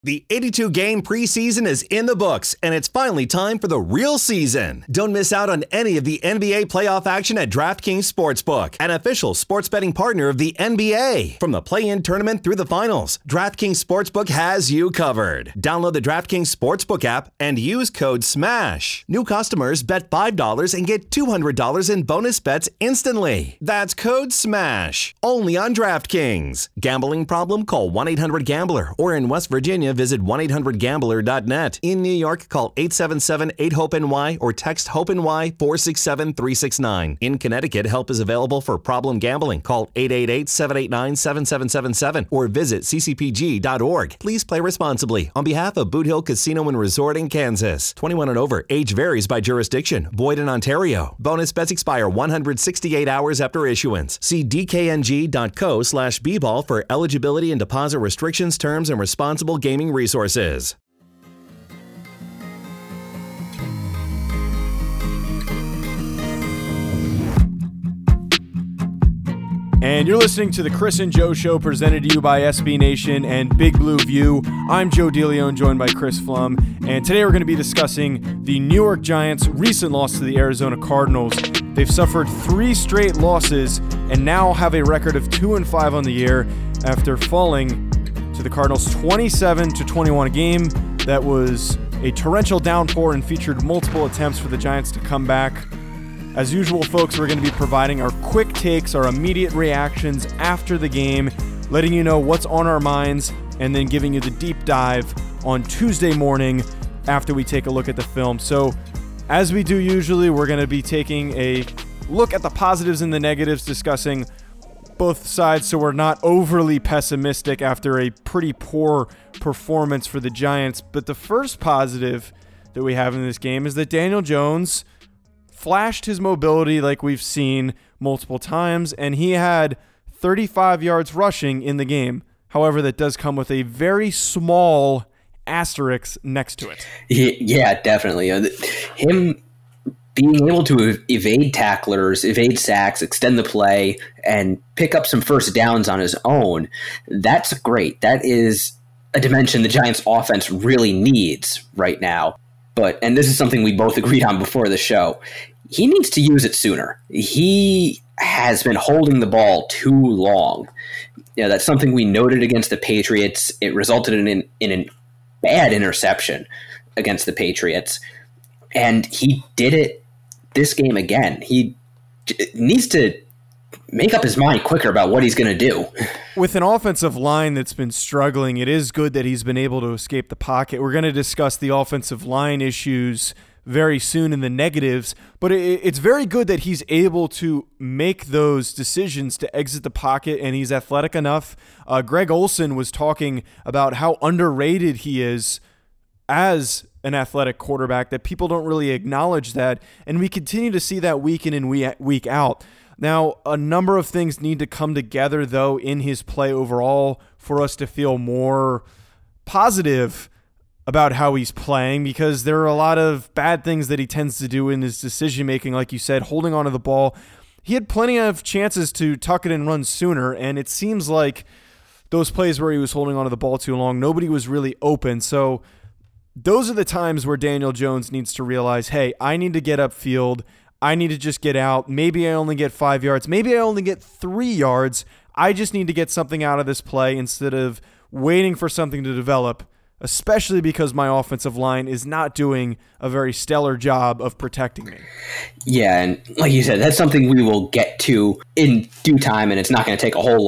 The 82-game preseason is in the books, and it's finally time for the real season. Don't miss out on any of the NBA playoff action at DraftKings Sportsbook, an official sports betting partner of the NBA. From the play-in tournament through the finals, DraftKings Sportsbook has you covered. Download the DraftKings Sportsbook app and use code SMASH. New customers bet $5 and get $200 in bonus bets instantly. That's code SMASH. Only on DraftKings. Gambling problem? Call 1-800-GAMBLER. Or in West Virginia, visit 1-800-GAMBLER.net. In New York, call 877-8-HOPE-NY or text HOPE-NY 467-369. In Connecticut, help is available for problem gambling. Call 888-789-7777 or visit ccpg.org. Please play responsibly. On behalf of Boot Hill Casino and Resort in Kansas. 21 and over. Age varies by jurisdiction. Void in Ontario. Bonus bets expire 168 hours after issuance. See dkng.co/bball for eligibility and deposit restrictions, terms, and responsible gaming resources. And you're listening to the Chris and Joe Show, presented to you by SB Nation and Big Blue View. I'm Joe DeLeon, joined by Chris Flum, and today we're going to be discussing the New York Giants' recent loss to the Arizona Cardinals. They've suffered 3 straight losses and now have a record of 2-5 on the year after falling to the Cardinals 27-21, a game that was a torrential downpour and featured multiple attempts for the Giants to come back. As usual, folks, we're going to be providing our quick takes, our immediate reactions after the game, letting you know what's on our minds, and then giving you the deep dive on Tuesday morning after we take a look at the film. So, as we do usually, we're going to be taking a look at the positives and the negatives, discussing both sides so we're not overly pessimistic after a pretty poor performance for the Giants. But the first positive that we have in this game is that Daniel Jones flashed his mobility like we've seen multiple times, and he had 35 yards rushing in the game. However, that does come with a very small asterisk next to it. Yeah, definitely. Him being able to evade tacklers, evade sacks, extend the play, and pick up some first downs on his own, that's great. That is a dimension the Giants offense really needs right now. And this is something we both agreed on before the show, he needs to use it sooner. He has been holding the ball too long. That's something we noted against the Patriots. It resulted in a bad interception against the Patriots. And he did it this game again. He needs to make up his mind quicker about what he's going to do. With an offensive line that's been struggling, it is good that he's been able to escape the pocket. We're going to discuss the offensive line issues very soon in the negatives, but it's very good that he's able to make those decisions to exit the pocket, and he's athletic enough. Greg Olsen was talking about how underrated he is as an athletic quarterback, that people don't really acknowledge that, and we continue to see that week in and week out. Now, a number of things need to come together, though, in his play overall for us to feel more positive about how he's playing, because there are a lot of bad things that he tends to do in his decision-making, like you said, holding onto the ball. He had plenty of chances to tuck it and run sooner, and it seems like those plays where he was holding onto the ball too long, nobody was really open. So those are the times where Daniel Jones needs to realize, hey, I need to get upfield. I need to just get out. Maybe I only get 5 yards. Maybe I only get 3 yards. I just need to get something out of this play instead of waiting for something to develop, especially because my offensive line is not doing a very stellar job of protecting me. Yeah, and like you said, that's something we will get to in due time, and it's not going to take a whole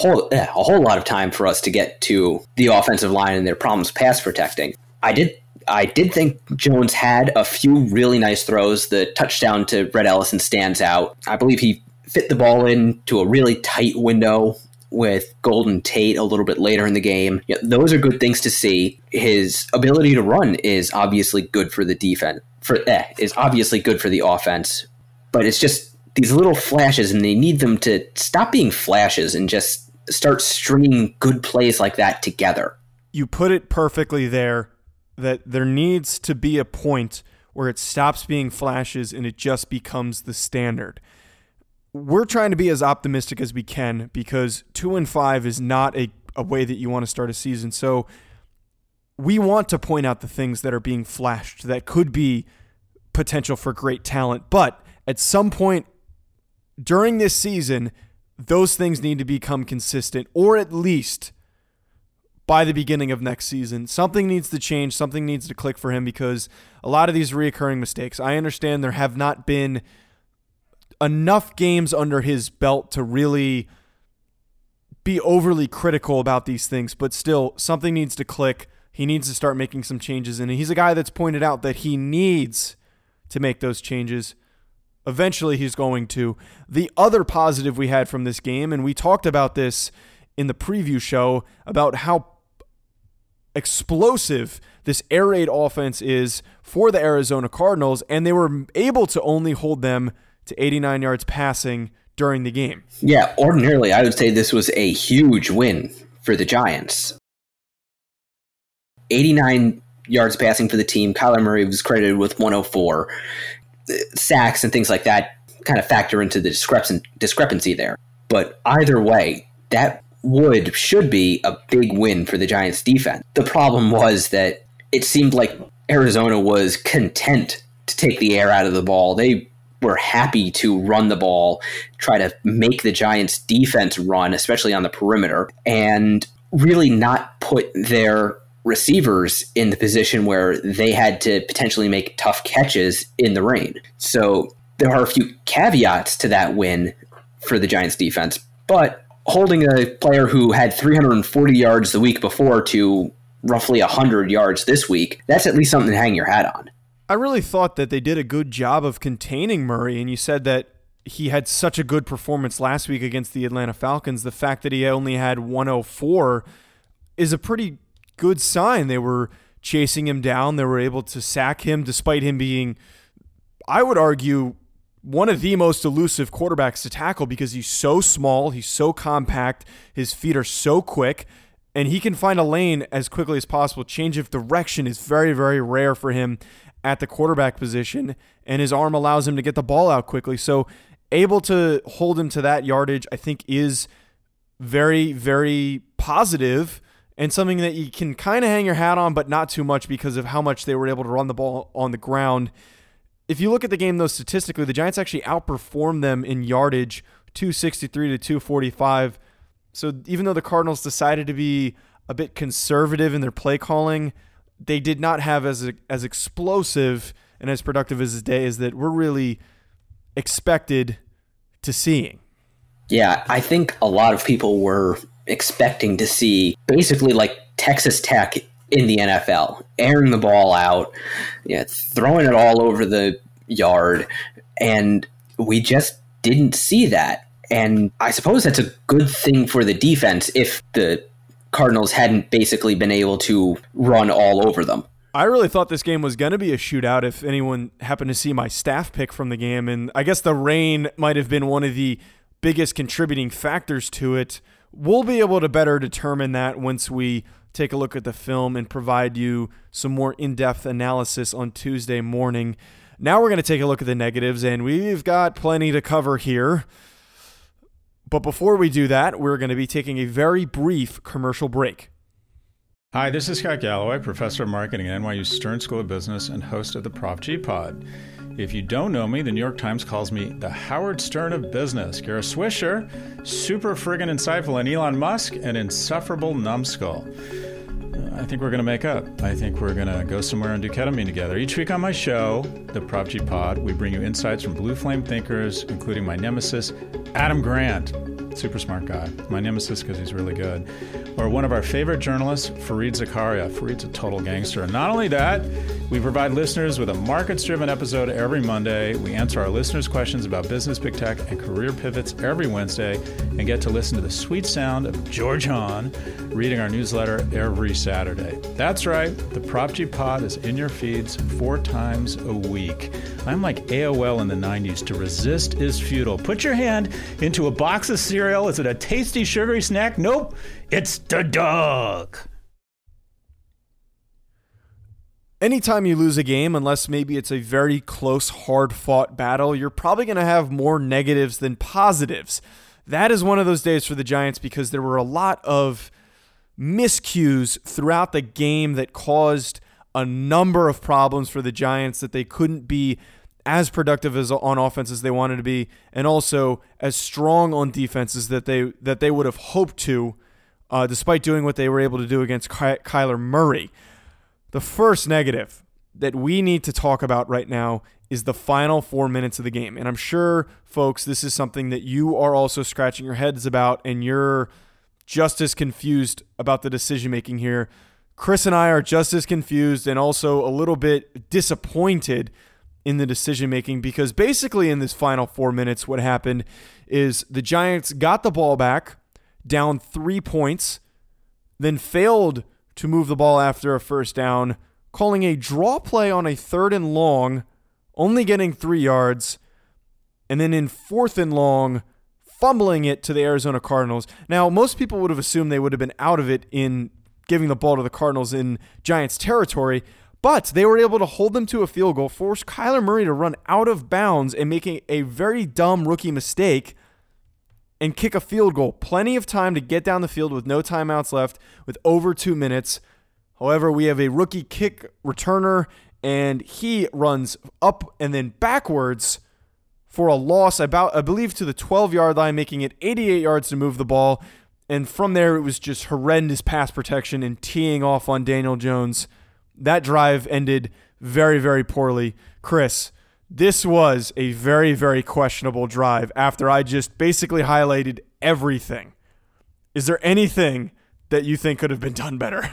lot of time for us to get to the offensive line and their problems pass protecting. I did think Jones had a few really nice throws. The touchdown to Rhett Ellison stands out. I believe he fit the ball into a really tight window with Golden Tate a little bit later in the game. Those are good things to see. His ability to run is obviously good for the defense. Is obviously good for the offense, but it's just these little flashes, and they need them to stop being flashes and just start stringing good plays like that together. You put it perfectly there, that there needs to be a point where it stops being flashes and it just becomes the standard. We're trying to be as optimistic as we can, because 2-5 is not a way that you want to start a season. So we want to point out the things that are being flashed that could be potential for great talent. But at some point during this season, those things need to become consistent, or at least by the beginning of next season. Something needs to change. Something needs to click for him, because a lot of these reoccurring mistakes, I understand there have not been enough games under his belt to really be overly critical about these things, but still, something needs to click. He needs to start making some changes, and he's a guy that's pointed out that he needs to make those changes. Eventually, he's going to. The other positive we had from this game, and we talked about this in the preview show, about how explosive this air raid offense is for the Arizona Cardinals, and they were able to only hold them to 89 yards passing during the game. Yeah, ordinarily, I would say this was a huge win for the Giants. 89 yards passing for the team. Kyler Murray was credited with 104. Sacks and things like that kind of factor into the discrepancy there. But either way, that should be a big win for the Giants defense. The problem was that it seemed like Arizona was content to take the air out of the ball. They were happy to run the ball, try to make the Giants defense run, especially on the perimeter, and really not put their receivers in the position where they had to potentially make tough catches in the rain. So there are a few caveats to that win for the Giants defense, but holding a player who had 340 yards the week before to roughly 100 yards this week, that's at least something to hang your hat on. I really thought that they did a good job of containing Murray, and you said that he had such a good performance last week against the Atlanta Falcons. The fact that he only had 104 is a pretty good sign. They were chasing him down. They were able to sack him despite him being, I would argue, one of the most elusive quarterbacks to tackle, because he's so small, he's so compact, his feet are so quick, and he can find a lane as quickly as possible. Change of direction is very, very rare for him at the quarterback position, and his arm allows him to get the ball out quickly. So able to hold him to that yardage, I think, is very, very positive, and something that you can kind of hang your hat on, but not too much because of how much they were able to run the ball on the ground. If you look at the game, though, statistically, the Giants actually outperformed them in yardage, 263 to 245. So even though the Cardinals decided to be a bit conservative in their play calling, they did not have as explosive and as productive as a day as that we're really expected to seeing. Yeah, I think a lot of people were expecting to see basically like Texas Tech in the NFL, airing the ball out, throwing it all over the yard, and we just didn't see that. And I suppose that's a good thing for the defense if the Cardinals hadn't basically been able to run all over them. I really thought this game was going to be a shootout if anyone happened to see my staff pick from the game, and I guess the rain might have been one of the biggest contributing factors to it. We'll be able to better determine that once we take a look at the film and provide you some more in-depth analysis on Tuesday morning. Now we're going to take a look at the negatives, and we've got plenty to cover here. But before we do that, we're going to be taking a very brief commercial break. Hi, this is Scott Galloway, professor of marketing at NYU Stern School of Business and host of the Prop G Pod. If you don't know me, the New York Times calls me the Howard Stern of business. Kara Swisher, super friggin' insightful, and Elon Musk, an insufferable numbskull. I think we're going to make up. I think we're going to go somewhere and do ketamine together. Each week on my show, the Prop G Pod, we bring you insights from blue flame thinkers, including my nemesis, Adam Grant. Super smart guy. My nemesis because he's really good. Or one of our favorite journalists, Fareed Zakaria. Fareed's a total gangster. And not only that, we provide listeners with a markets-driven episode every Monday. We answer our listeners' questions about business, big tech, and career pivots every Wednesday, and get to listen to the sweet sound of George Hahn reading our newsletter every Saturday. That's right. The Prop G Pod is in your feeds 4 times a week. I'm like AOL in the 90s. To resist is futile. Put your hand into a box of cereal. Is it a tasty, sugary snack? Nope. It's the dog. Anytime you lose a game, unless maybe it's a very close, hard-fought battle, you're probably going to have more negatives than positives. That is one of those days for the Giants because there were a lot of miscues throughout the game that caused a number of problems for the Giants, that they couldn't be as productive as on offense as they wanted to be, and also as strong on defenses that they would have hoped to, despite doing what they were able to do against Kyler Murray. The first negative that we need to talk about right now is the final 4 minutes of the game. And I'm sure, folks, this is something that you are also scratching your heads about, and you're just as confused about the decision-making here. Chris and I are just as confused and also a little bit disappointed in the decision-making, because basically in this final 4 minutes, what happened is the Giants got the ball back, down 3 points, then failed to move the ball after a first down, calling a draw play on a 3rd and long, only getting 3 yards, and then in 4th and long, fumbling it to the Arizona Cardinals. Now, most people would have assumed they would have been out of it in giving the ball to the Cardinals in Giants territory, but they were able to hold them to a field goal, force Kyler Murray to run out of bounds and making a very dumb rookie mistake and kick a field goal. Plenty of time to get down the field with no timeouts left, with over 2 minutes. However, we have a rookie kick returner, and he runs up and then backwards for a loss, I believe to the 12-yard line, making it 88 yards to move the ball. And from there, it was just horrendous pass protection and teeing off on Daniel Jones. That drive ended very, very poorly. Chris, this was a very, very questionable drive after I just basically highlighted everything. Is there anything that you think could have been done better?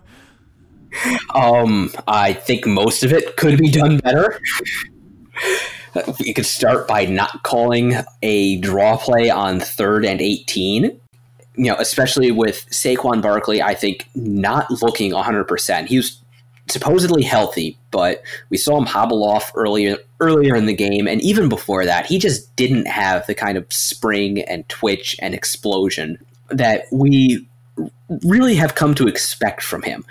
I think most of it could be done better. You could start by not calling a draw play on 3rd and 18. Especially with Saquon Barkley, I think not looking 100%. He was supposedly healthy, but we saw him hobble off earlier in the game, and even before that, he just didn't have the kind of spring and twitch and explosion that we really have come to expect from him.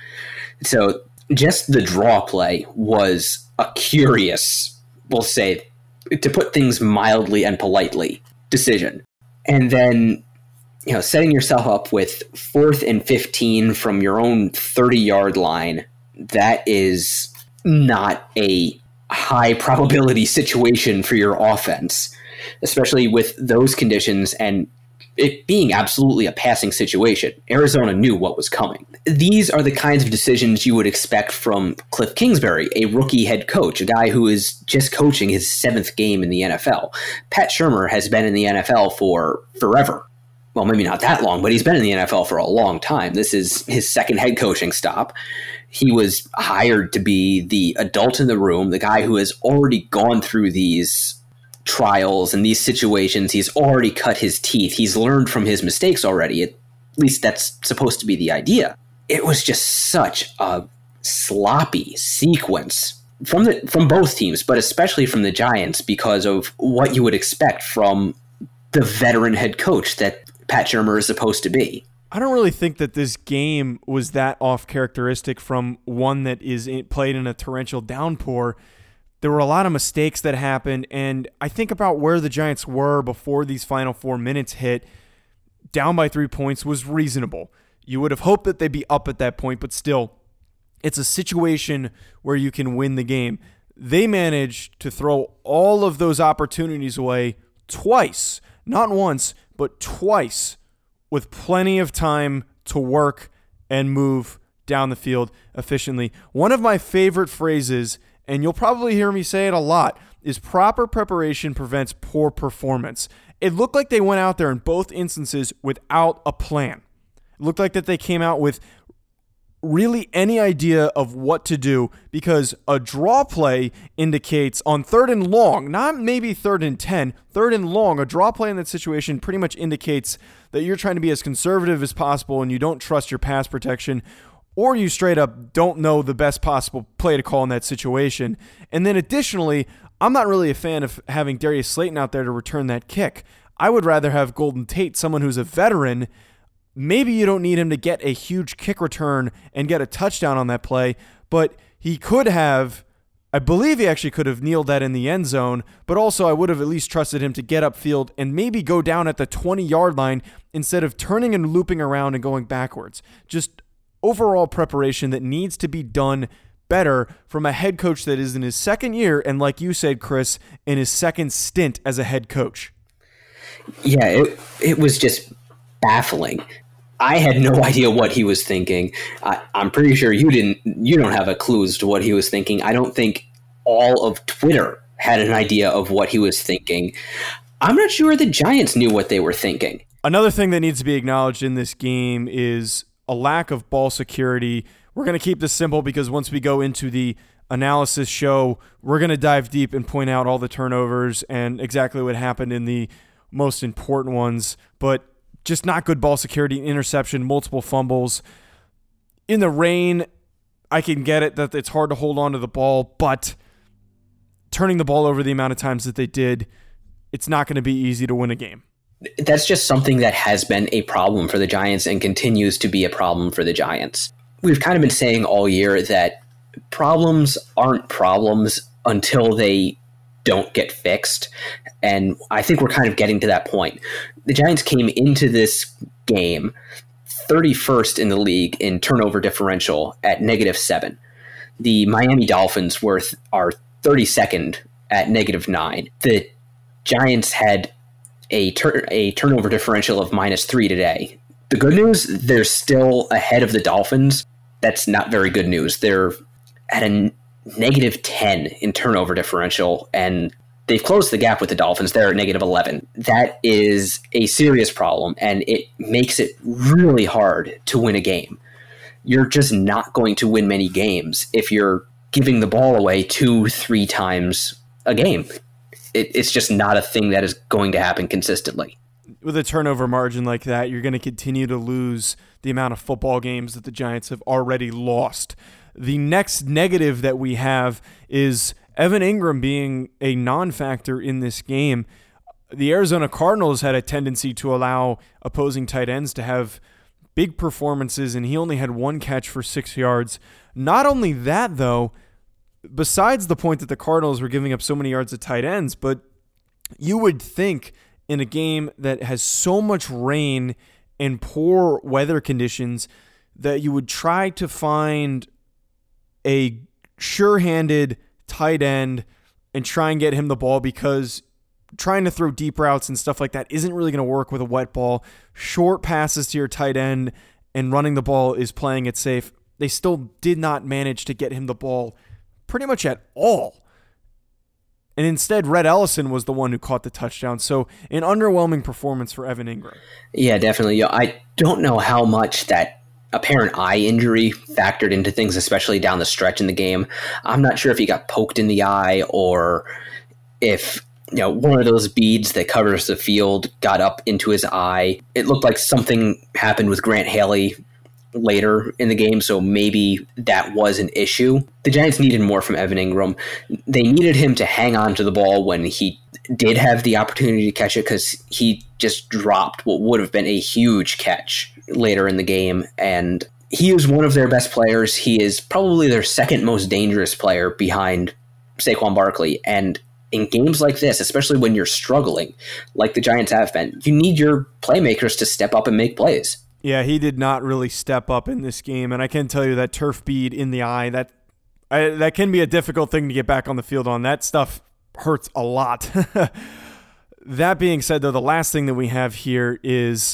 So just the draw play was a curious, we'll say, to put things mildly and politely, decision. And then, setting yourself up with 4th and 15 from your own 30-yard line, that is not a high probability situation for your offense, especially with those conditions and it being absolutely a passing situation. Arizona knew what was coming. These are the kinds of decisions you would expect from Cliff Kingsbury, a rookie head coach, a guy who is just coaching his 7th game in the NFL. Pat Shurmur has been in the NFL for forever. Well, maybe not that long, but he's been in the NFL for a long time. This is his 2nd head coaching stop. He was hired to be the adult in the room, the guy who has already gone through these trials and these situations. He's already cut his teeth. He's learned from his mistakes already. At least that's supposed to be the idea. It was just such a sloppy sequence from both teams, but especially from the Giants, because of what you would expect from the veteran head coach that Pat Shurmur is supposed to be. I don't really think that this game was that off characteristic from one that is played in a torrential downpour. There were a lot of mistakes that happened, and I think about where the Giants were before these final 4 minutes hit. Down by 3 points was reasonable. You would have hoped that they'd be up at that point, but still, it's a situation where you can win the game. They managed to throw all of those opportunities away twice, not once, but twice, with plenty of time to work and move down the field efficiently. One of my favorite phrases, and you'll probably hear me say it a lot, is proper preparation prevents poor performance. It looked like they went out there in both instances without a plan. It looked like that they came out with really any idea of what to do, because a draw play indicates on 3rd and long, not maybe 3rd and 10, 3rd and long, a draw play in that situation pretty much indicates that you're trying to be as conservative as possible and you don't trust your pass protection, or you straight up don't know the best possible play to call in that situation. And then additionally, I'm not really a fan of having Darius Slayton out there to return that kick. I would rather have Golden Tate, someone who's a veteran. Maybe you don't need him to get a huge kick return and get a touchdown on that play, but he could have I believe he actually could have kneeled that in the end zone, but also I would have at least trusted him to get upfield and maybe go down at the 20-yard line instead of turning and looping around and going backwards. Just overall preparation that needs to be done better from a head coach that is in his second year and, like you said, Chris, in his second stint as a head coach. Yeah, it was just baffling. I had no idea what he was thinking. I'm pretty sure you don't have a clue as to what he was thinking. I don't think all of Twitter had an idea of what he was thinking. I'm not sure the Giants knew what they were thinking. Another thing that needs to be acknowledged in this game is a lack of ball security. We're going to keep this simple because once we go into the analysis show, we're going to dive deep and point out all the turnovers and exactly what happened in the most important ones. But just not good ball security, interception, multiple fumbles. In the rain, I can get it that it's hard to hold on to the ball, but turning the ball over the amount of times that they did, it's not going to be easy to win a game. That's just something that has been a problem for the Giants and continues to be a problem for the Giants. We've kind of been saying all year that problems aren't problems until they don't get fixed. And I think we're kind of getting to that point. The Giants came into this game 31st in the league in turnover differential at -7. The Miami Dolphins are 32nd at -9. The Giants had a turnover differential of -3 today. The good news, they're still ahead of the Dolphins. That's not very good news. They're at a -10 in turnover differential, and they've closed the gap with the Dolphins. They're at -11. That is a serious problem, and it makes it really hard to win a game. You're just not going to win many games if you're giving the ball away 2-3 times a game. It's just not a thing that is going to happen consistently. With a turnover margin like that, you're going to continue to lose the amount of football games that the Giants have already lost. The next negative that we have is Evan Ingram being a non-factor in this game. The Arizona Cardinals had a tendency to allow opposing tight ends to have big performances, and he only had one catch for 6 yards. Not only that, though, besides the point that the Cardinals were giving up so many yards at tight ends, but you would think in a game that has so much rain and poor weather conditions that you would try to find a sure-handed tight end and try and get him the ball, because trying to throw deep routes and stuff like that isn't really going to work with a wet ball. Short passes to your tight end and running the ball is playing it safe. They still did not manage to get him the ball pretty much at all. And instead, Rhett Ellison was the one who caught the touchdown. So an underwhelming performance for Evan Ingram. Yeah, definitely. I don't know how much that apparent eye injury factored into things, especially down the stretch in the game. I'm not sure if he got poked in the eye or if one of those beads that covers the field got up into his eye. It looked like something happened with Grant Haley later in the game, so maybe that was an issue. The Giants needed more from Evan Ingram. They needed him to hang on to the ball when he did have the opportunity to catch it, because he just dropped what would have been a huge catch later in the game, and he is one of their best players. He is probably their second most dangerous player behind Saquon Barkley, and in games like this, especially when you're struggling, like the Giants have been, you need your playmakers to step up and make plays. Yeah, he did not really step up in this game, and I can tell you that turf bead in the eye, that can be a difficult thing to get back on the field on. That stuff hurts a lot. That being said, though, the last thing that we have here is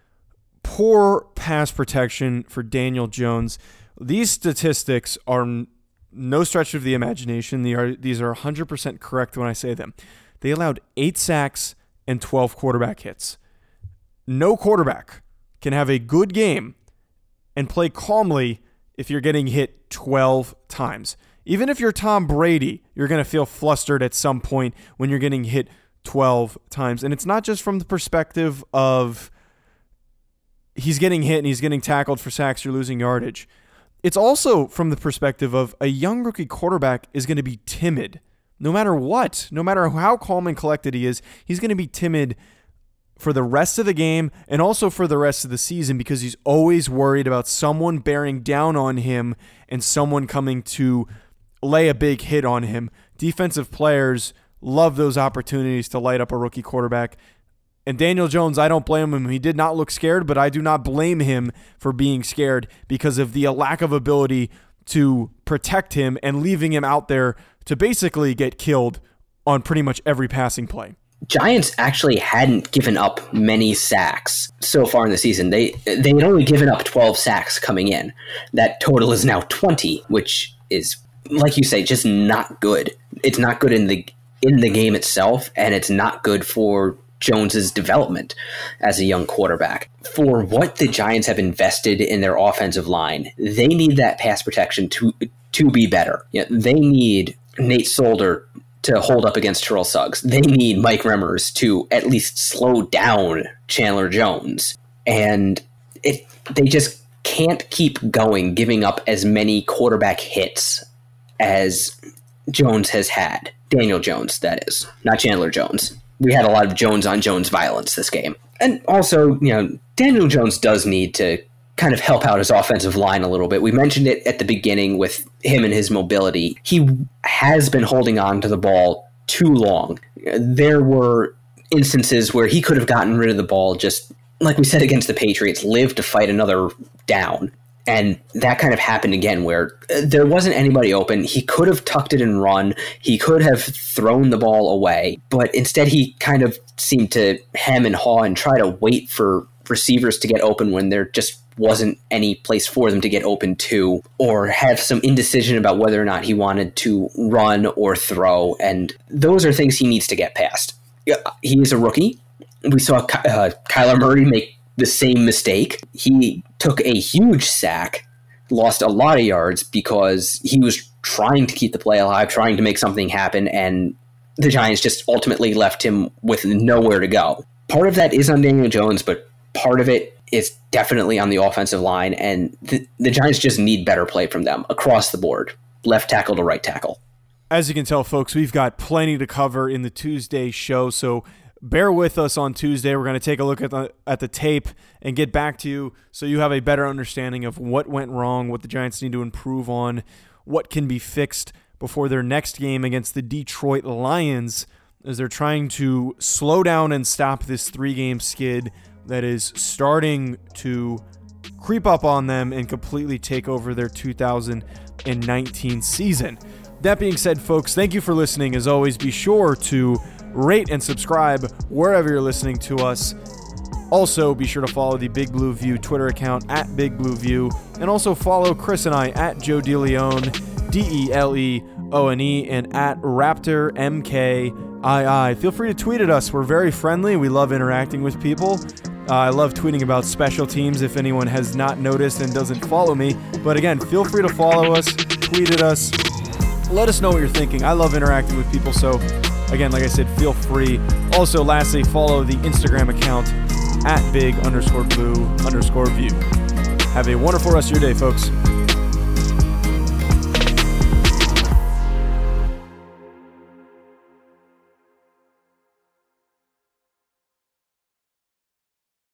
poor pass protection for Daniel Jones. These statistics are no stretch of the imagination. These are 100% correct when I say them. They allowed 8 sacks and 12 quarterback hits. No quarterback can have a good game and play calmly if you're getting hit 12 times. Even if you're Tom Brady, you're going to feel flustered at some point when you're getting hit 12 times. And it's not just from the perspective of he's getting hit and he's getting tackled for sacks, you're losing yardage. It's also from the perspective of a young rookie quarterback is going to be timid. No matter what, no matter how calm and collected he is, he's going to be timid for the rest of the game and also for the rest of the season, because he's always worried about someone bearing down on him and someone coming to lay a big hit on him. Defensive players love those opportunities to light up a rookie quarterback. And Daniel Jones, I don't blame him. He did not look scared, but I do not blame him for being scared because of the lack of ability to protect him and leaving him out there to basically get killed on pretty much every passing play. Giants actually hadn't given up many sacks so far in the season. They had only given up 12 sacks coming in. That total is now 20, which is, like you say, just not good. It's not good in the game itself, and it's not good for Jones's development as a young quarterback. For what the Giants have invested in their offensive line, they need that pass protection to be better. They need Nate Solder to hold up against Terrell Suggs. They need Mike Remmers to at least slow down Chandler Jones. And they just can't keep going, giving up as many quarterback hits as Jones has had. Daniel Jones, that is, not Chandler Jones. We had a lot of Jones-on-Jones violence this game. And also, Daniel Jones does need to kind of help out his offensive line a little bit. We mentioned it at the beginning with him and his mobility. He has been holding on to the ball too long. There were instances where he could have gotten rid of the ball, just like we said against the Patriots, live to fight another down. And that kind of happened again where there wasn't anybody open. He could have tucked it and run. He could have thrown the ball away. But instead he kind of seemed to hem and haw and try to wait for receivers to get open when there just wasn't any place for them to get open to, or have some indecision about whether or not he wanted to run or throw. And those are things he needs to get past. He is a rookie. We saw Kyler Murray make the same mistake. He took a huge sack, lost a lot of yards because he was trying to keep the play alive, trying to make something happen, and the Giants just ultimately left him with nowhere to go. Part of that is on Daniel Jones, but part of it is definitely on the offensive line, and the Giants just need better play from them across the board, left tackle to right tackle. As you can tell, folks, we've got plenty to cover in the Tuesday show, so bear with us on Tuesday. We're going to take a look at the tape and get back to you so you have a better understanding of what went wrong, what the Giants need to improve on, what can be fixed before their next game against the Detroit Lions as they're trying to slow down and stop this 3-game skid that is starting to creep up on them and completely take over their 2019 season. That being said, folks, thank you for listening. As always, be sure to rate and subscribe wherever you're listening to us. Also, be sure to follow the Big Blue View Twitter account at Big Blue View, and also follow Chris and I at Joe DeLeone, DeLeone, and at Raptor MKII. Feel free to tweet at us. We're very friendly. We love interacting with people. I love tweeting about special teams if anyone has not noticed and doesn't follow me. But again, feel free to follow us, tweet at us, let us know what you're thinking. I love interacting with people, so again, like I said, feel free. Also, lastly, follow the Instagram account at big_blue_view. Have a wonderful rest of your day, folks.